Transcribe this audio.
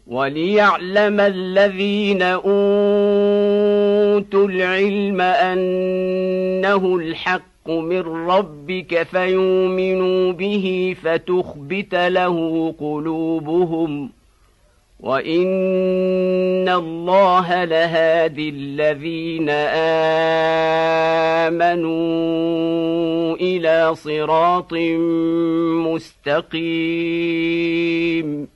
وَلِيَعْلَمَ الَّذِينَ أُوتُوا الْعِلْمَ أَنَّهُ الْحَقُّ مِنْ رَبِّكَ فَيُؤْمِنُوا بِهِ فَتُخْبِتَ لَهُ قُلُوبُهُمْ وَإِنَّ اللَّهَ لَهَادِي الَّذِينَ آمَنُوا إِلَى صِرَاطٍ مُسْتَقِيمٍ.